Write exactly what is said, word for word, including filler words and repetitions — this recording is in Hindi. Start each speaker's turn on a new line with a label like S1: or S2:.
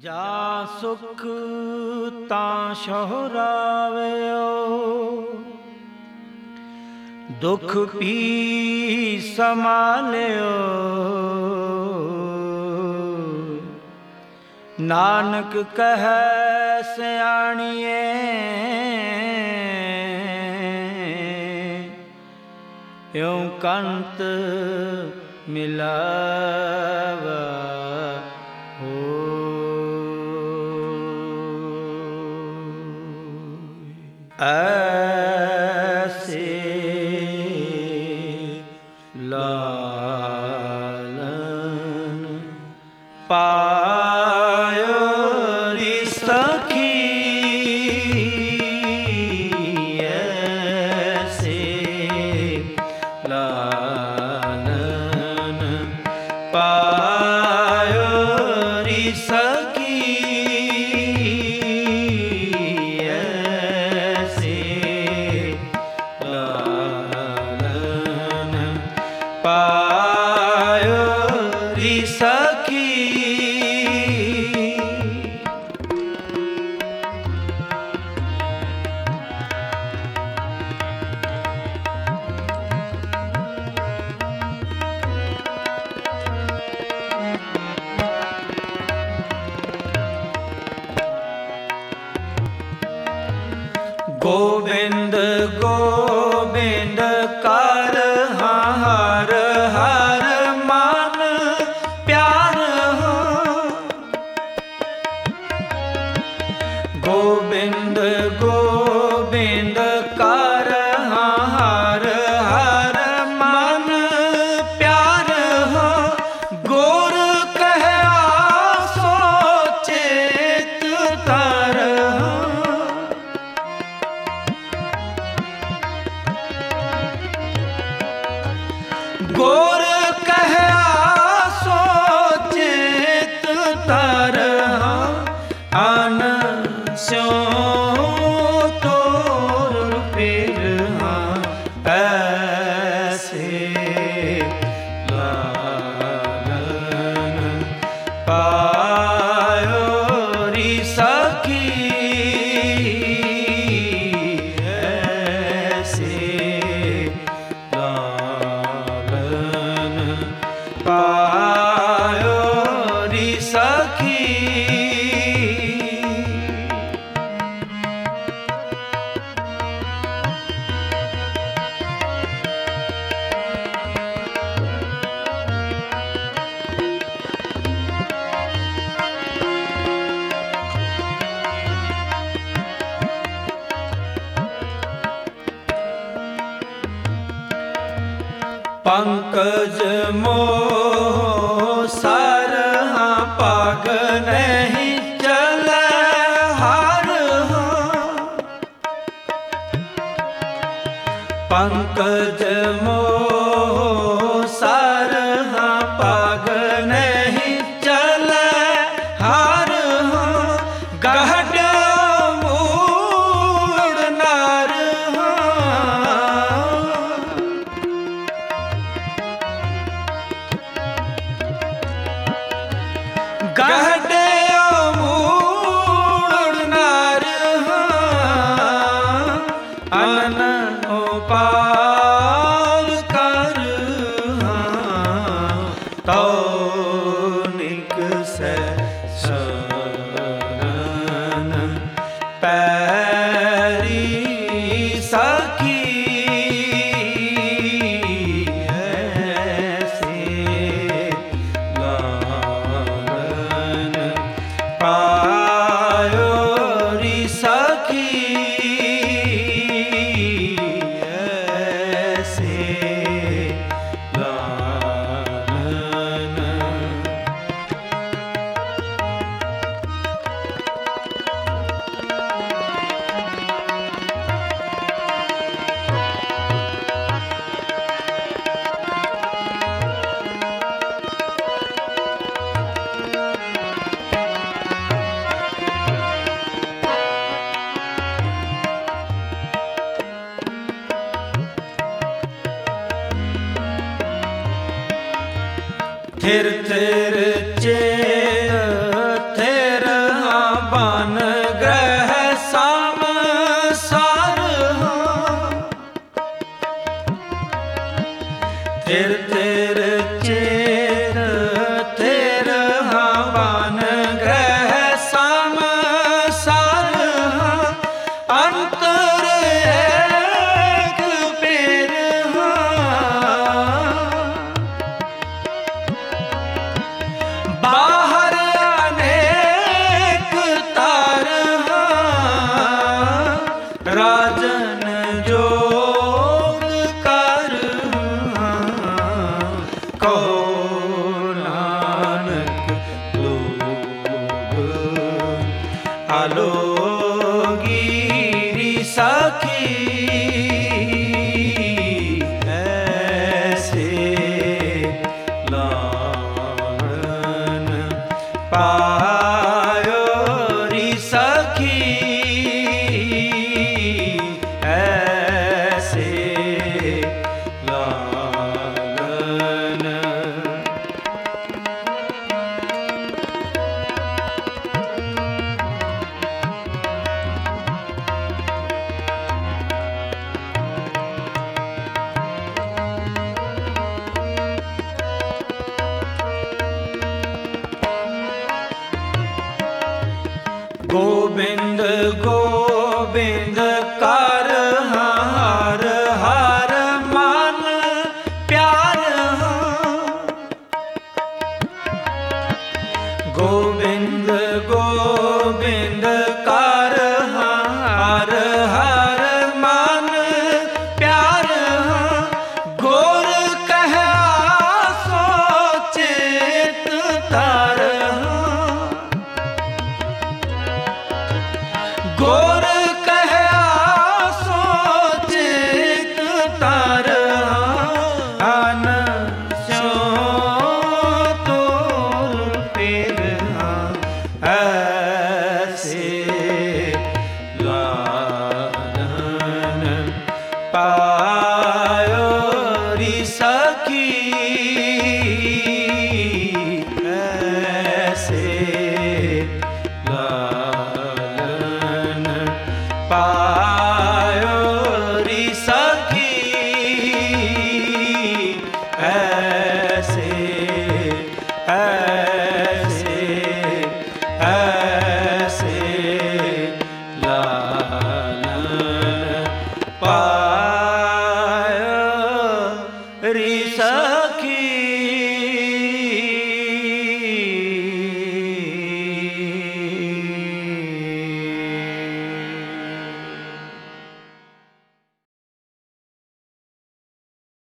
S1: जा सुख तां शोहरावयो, दुख पी समालियो। नानक कहे सियाणिए, यूं कंत मिलावा हो। ऐसे लालन पायो री सखी, ऐसे लालन पायो री सखी, ऐसे लालन पायो री सखी। गोविंद गोविंद कर हर हर मन प्यार हो। गोविंद गोविंद कर हर हर मन प्यार हो। गोर कह आसो चेत तर हो। गोर कह आसो चेत तर अन स्यों तोर फिर ऐसे लालन पायो री सखी, ऐसे पायो री सखी। पंकज मोह सर पग नहीं चले हार हो। पंकज मोह सर पग नहीं चले हार हो। गहड मूड नार हो। गहडे मूड नार अनन उपाल कर तो निकसे शरण पैरी सखी, पायो री सखी, ऐसे लालन। थिर थिर चेत थिर आलोगिरी सखी ऐसे लान पायो री सखी ऐसे लालन। गोविंद गोविंद कर हार हार मन प्यार गोविंद गोविंद कर हार हार मन प्यार गोर कह सोचेत तार गोर